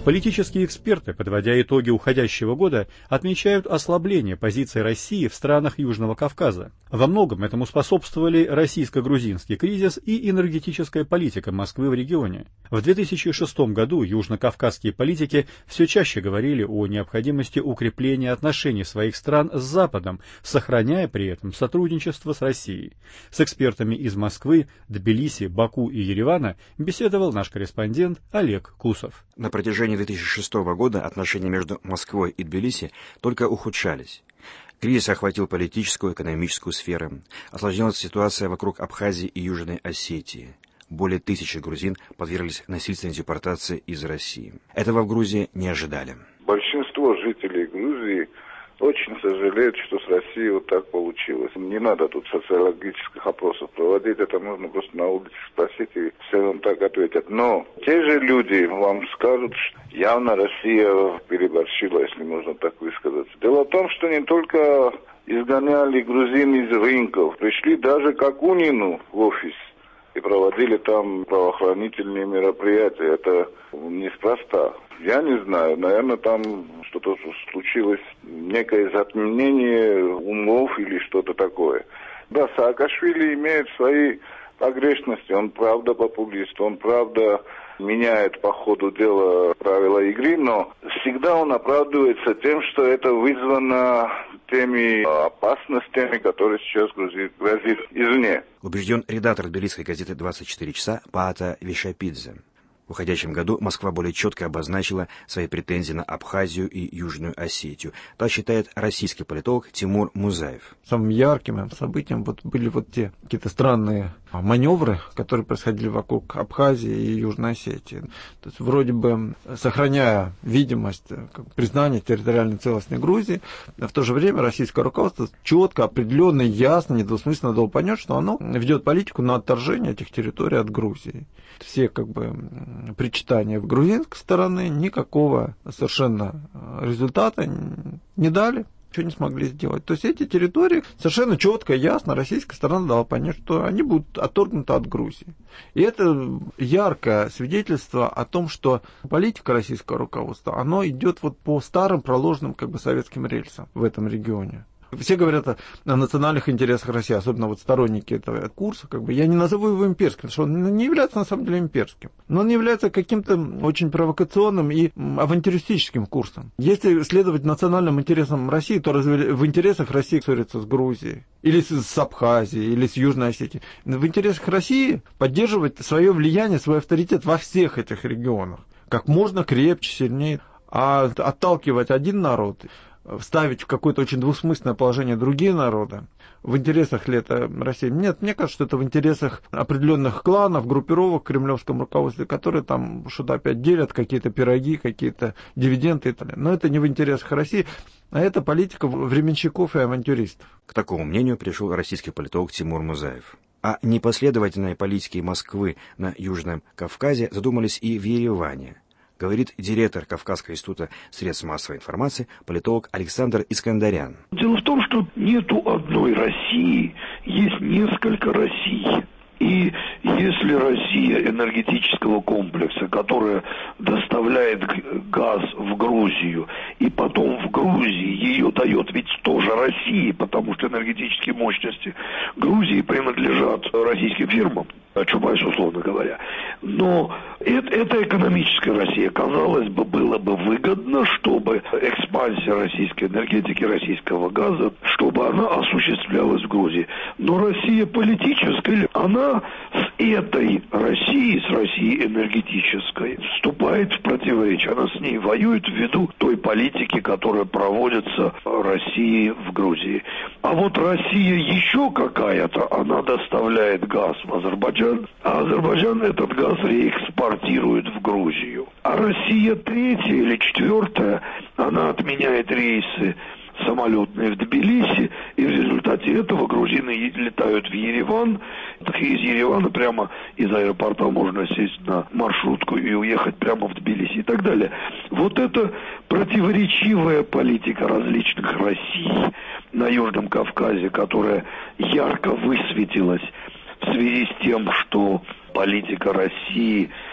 Политические эксперты, подводя итоги уходящего года, отмечают ослабление позиций России в странах Южного Кавказа. Во многом этому способствовали российско-грузинский кризис и энергетическая политика Москвы в регионе. В 2006 году южнокавказские политики все чаще говорили о необходимости укрепления отношений своих стран с Западом, сохраняя при этом сотрудничество с Россией. С экспертами из Москвы, Тбилиси, Баку и Еревана беседовал наш корреспондент Олег Кусов. На протяжении 2006 года отношения между Москвой и Тбилиси только ухудшались. Кризис охватил политическую и экономическую сферы. Осложнилась ситуация вокруг Абхазии и Южной Осетии. Более 1000 грузин подверглись насильственной депортации из России. Этого в Грузии не ожидали. Большинство жителей Грузии очень сожалеют, что с Россией вот так получилось. Не надо тут социологических опросов проводить, это можно просто на улице спросить, и все вам так ответят. Но те же люди вам скажут, что явно Россия переборщила, если можно так высказаться. Дело в том, что не только изгоняли грузин из рынков, пришли даже к Акунину в офис и проводили там правоохранительные мероприятия. Это неспроста. Я не знаю, наверное, там что-то случилось, некое затемнение умов или что-то такое. Да, Саакашвили имеет свои погрешности, он правда популист, он правда меняет по ходу дела правила игры, но всегда он оправдывается тем, что это вызвано теми опасностями, которые сейчас грозит извне. Убежден редактор тбилисской газеты «24 часа» Паата Вишапидзе. В уходящем году Москва более четко обозначила свои претензии на Абхазию и Южную Осетию. Так считает российский политолог Тимур Музаев. Самым ярким событием были те какие-то странные маневры, которые происходили вокруг Абхазии и Южной Осетии. То есть вроде бы сохраняя видимость признания территориальной целостности Грузии, в то же время российское руководство четко, определенно, ясно, недвусмысленно дало понять, что оно ведет политику на отторжение этих территорий от Грузии. Все причитания в грузинской стороны никакого совершенно результата не дали. Ничего не смогли сделать. То есть эти территории совершенно четко и ясно российская сторона дала понять, что они будут отторгнуты от Грузии. И это яркое свидетельство о том, что политика российского руководства, оно идет по старым проложенным советским рельсам в этом регионе. Все говорят о национальных интересах России, особенно сторонники этого курса. Я не назову его имперским, потому что он не является на самом деле имперским. Но он является каким-то очень провокационным и авантюристическим курсом. Если следовать национальным интересам России, то разве в интересах России ссориться с Грузией, или с Абхазией, или с Южной Осетией? В интересах России поддерживать свое влияние, свой авторитет во всех этих регионах. Как можно крепче, сильнее. А отталкивать один народ, ставить в какое-то очень двусмысленное положение другие народы, в интересах ли это России? Нет, мне кажется, что это в интересах определенных кланов, группировок в кремлевском руководстве, которые там что-то опять делят, какие-то пироги, какие-то дивиденды и так далее. Но это не в интересах России, а это политика временщиков и авантюристов. К такому мнению пришел российский политолог Тимур Музаев. О непоследовательной политике Москвы на Южном Кавказе задумались и в Ереване, говорит директор Кавказского института средств массовой информации, политолог Александр Искандарян. Дело в том, что нету одной России, есть несколько Россий. И если Россия энергетического комплекса, которая доставляет газ в Грузию, и потом в Грузии ее дает ведь тоже России, потому что энергетические мощности Грузии принадлежат российским фирмам, Чубайс, условно говоря. Но это экономическая Россия. Казалось бы, было бы выгодно, чтобы экспансия российской энергетики, российского газа, чтобы она осуществлялась в Грузии. Но Россия политическая, она с этой Россией, с Россией энергетической, вступает в противоречие. Она с ней воюет ввиду той политики, которая проводится Россией в Грузии. А вот Россия еще какая-то, она доставляет газ в Азербайджан, а Азербайджан этот газ реэкспортирует в Грузию. А Россия третья или четвертая, она отменяет рейсы самолетные в Тбилиси, и в результате этого грузины летают в Ереван. Из Еревана прямо из аэропорта можно сесть на маршрутку и уехать прямо в Тбилиси и так далее. Вот это противоречивая политика различных Россий на Южном Кавказе, которая ярко высветилась в связи с тем, что политика России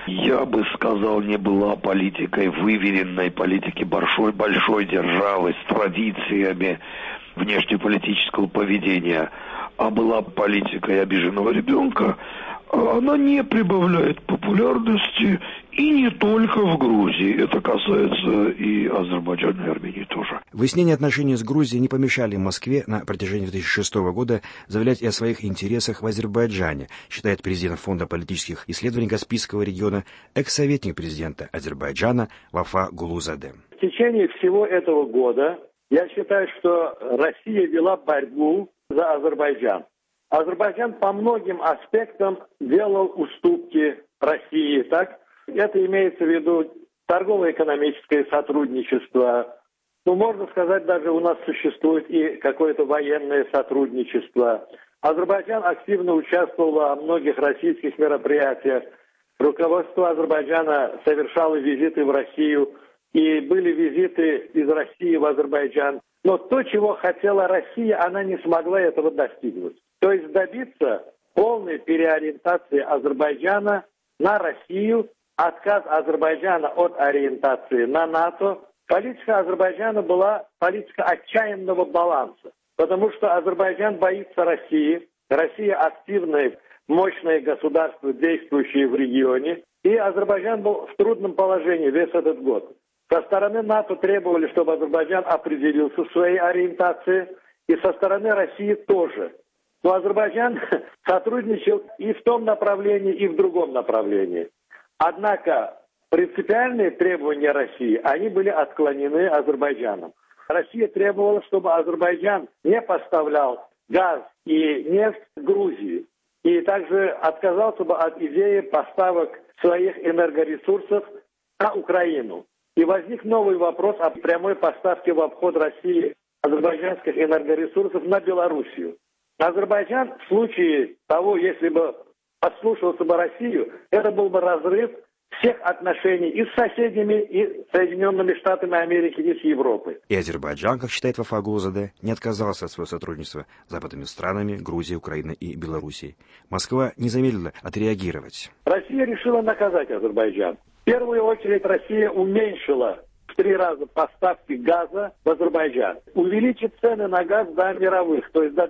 я бы сказал, не была политикой выверенной, политики большой державы с традициями внешнеполитического поведения, а была политикой обиженного ребенка, она не прибавляет популярности, и не только в Грузии. Это касается и Азербайджана, и Армении тоже. Выяснение отношений с Грузией не помешали Москве на протяжении 2006 года заявлять и о своих интересах в Азербайджане, считает президент Фонда политических исследований Каспийского региона, экс-советник президента Азербайджана Вафа Гулузаде. В течение всего этого года я считаю, что Россия вела борьбу за Азербайджан. Азербайджан по многим аспектам делал уступки России, так? Это имеется в виду торгово-экономическое сотрудничество. Ну, можно сказать, даже у нас существует и какое-то военное сотрудничество. Азербайджан активно участвовал во многих российских мероприятиях. Руководство Азербайджана совершало визиты в Россию, и были визиты из России в Азербайджан. Но то, чего хотела Россия, она не смогла этого достигнуть. То есть добиться полной переориентации Азербайджана на Россию, отказ Азербайджана от ориентации на НАТО. Политика Азербайджана была политика отчаянного баланса, потому что Азербайджан боится России. Россия активное, мощное государство, действующее в регионе. И Азербайджан был в трудном положении весь этот год. Со стороны НАТО требовали, чтобы Азербайджан определился в своей ориентации, и со стороны России тоже. Но Азербайджан сотрудничал и в том направлении, и в другом направлении. Однако принципиальные требования России, они были отклонены Азербайджаном. Россия требовала, чтобы Азербайджан не поставлял газ и нефть в Грузии. И также отказался бы от идеи поставок своих энергоресурсов на Украину. И возник новый вопрос о прямой поставке в обход России азербайджанских энергоресурсов на Белоруссию. Азербайджан в случае того, если бы послушался бы Россию, это был бы разрыв всех отношений и с соседями, и с Соединенными Штатами Америки, и с Европой. И Азербайджан, как считает Вафа Гулузаде, не отказался от своего сотрудничества с западными странами Грузией, Украиной и Белоруссией. Москва не замедлила отреагировать. Россия решила наказать Азербайджан. В первую очередь Россия уменьшила в 3 раза поставки газа в Азербайджан. Увеличит цены на газ до мировых, то есть до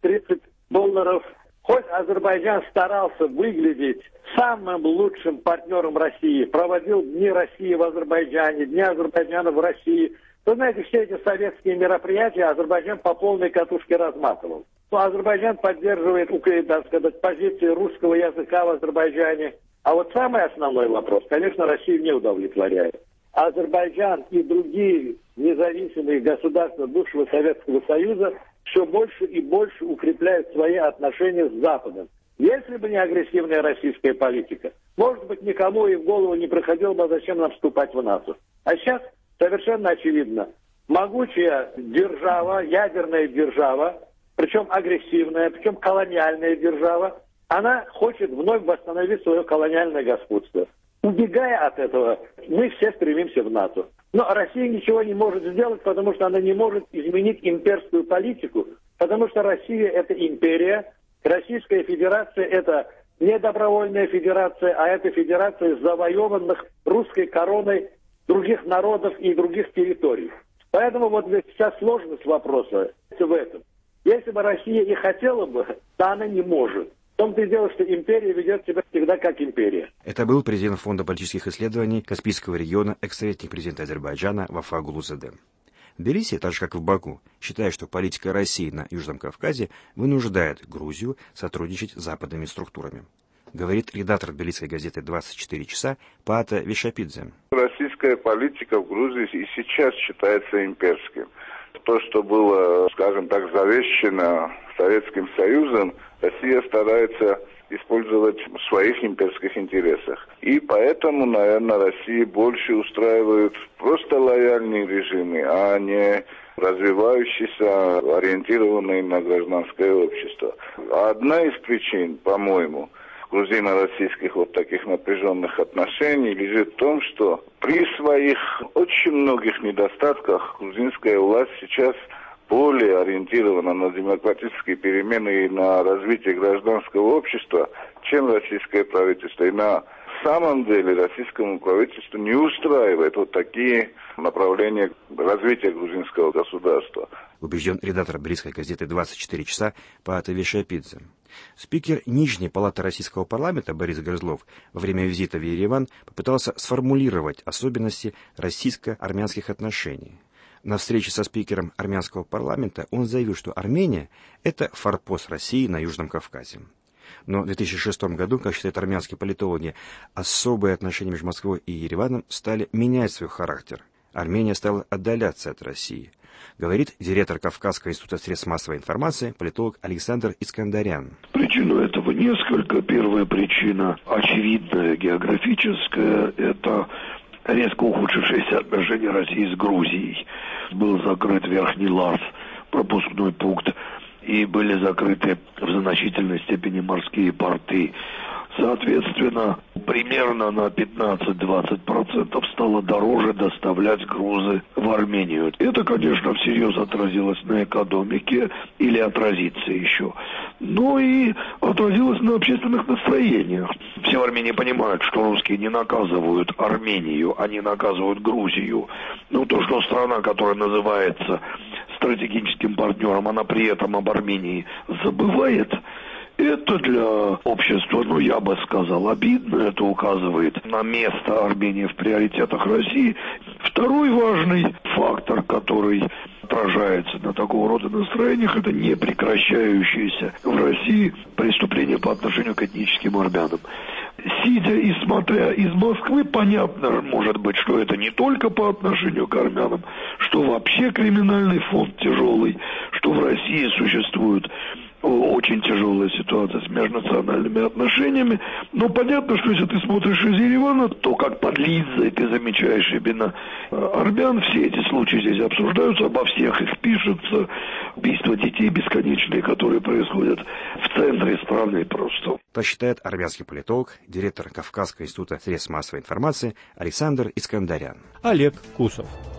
$230. Хоть Азербайджан старался выглядеть самым лучшим партнером России, проводил Дни России в Азербайджане, Дни Азербайджана в России. Вы знаете, все эти советские мероприятия Азербайджан по полной катушке разматывал. Но Азербайджан поддерживает, так сказать, позиции русского языка в Азербайджане. А вот самый основной вопрос, конечно, Россию не удовлетворяет. Азербайджан и другие независимые государства бывшего Советского Союза все больше и больше укрепляют свои отношения с Западом. Если бы не агрессивная российская политика, может быть, никому и в голову не приходило бы, зачем нам вступать в НАТО. А сейчас совершенно очевидно, могучая держава, ядерная держава, причем агрессивная, причем колониальная держава, она хочет вновь восстановить свое колониальное господство. Убегая от этого, мы все стремимся в НАТО. Но Россия ничего не может сделать, потому что она не может изменить имперскую политику, потому что Россия – это империя, Российская Федерация – это не добровольная федерация, а это федерация завоеванных русской короной других народов и других территорий. Поэтому вот вся сложность вопроса в этом. Если бы Россия и хотела бы, то она не может. В том-то и дело, что империя ведет себя всегда как империя. Это был президент Фонда политических исследований Каспийского региона, экс-советник президента Азербайджана Вафа Гулузаде. В Тбилиси, так же как и в Баку, считают, что политика России на Южном Кавказе вынуждает Грузию сотрудничать с западными структурами. Говорит редактор тбилисской газеты «24 часа» Паата Вишапидзе. Российская политика в Грузии и сейчас считается имперским. То, что было, скажем так, завещено Советским Союзом, Россия старается использовать в своих имперских интересах. И поэтому, наверное, России больше устраивают просто лояльные режимы, а не развивающиеся, ориентированные на гражданское общество. Одна из причин, по-моему, грузино-российских вот таких напряженных отношений лежит в том, что при своих очень многих недостатках грузинская власть сейчас более ориентирована на демократические перемены и на развитие гражданского общества, чем российское правительство, и на самом деле российскому правительству не устраивает вот такие направления развития грузинского государства. Убежден редактор тбилисской газеты «24 часа» Паата Вишапидзе. Спикер Нижней палаты российского парламента Борис Грызлов во время визита в Ереван попытался сформулировать особенности российско-армянских отношений. На встрече со спикером армянского парламента он заявил, что Армения – это форпост России на Южном Кавказе. Но в 2006 году, как считают армянские политологи, особые отношения между Москвой и Ереваном стали менять свой характер. Армения стала отдаляться от России, говорит директор Кавказского института средств массовой информации, политолог Александр Искандарян. Причин этого несколько. Первая причина, очевидная, географическая, это резко ухудшившиеся отношения России с Грузией. Был закрыт Верхний Ларс, пропускной пункт, и были закрыты в значительной степени морские порты. Соответственно, примерно на 15-20% стало дороже доставлять грузы в Армению. Это, конечно, всерьез отразилось на экономике или отразится еще. Но и отразилось на общественных настроениях. Все в Армении понимают, что русские не наказывают Армению, они наказывают Грузию. Ну, то, что страна, которая называется стратегическим партнером, она при этом об Армении забывает, это для общества, я бы сказал, обидно. Это указывает на место Армении в приоритетах России. Второй важный фактор, который отражается на такого рода настроениях, это непрекращающиеся в России преступления по отношению к этническим армянам. Сидя и смотря из Москвы, понятно, может быть, что это не только по отношению к армянам, что вообще криминальный фонд тяжелый, что в России существует очень тяжелая ситуация с межнациональными отношениями. Но понятно, что если ты смотришь из Еревана, то как под линзой ты замечаешь именно армян. Все эти случаи здесь обсуждаются, обо всех их пишутся. Убийства детей бесконечные, которые происходят в центре страны просто. Так считает армянский политолог, директор Кавказского института средств массовой информации Александр Искандарян. Олег Кусов.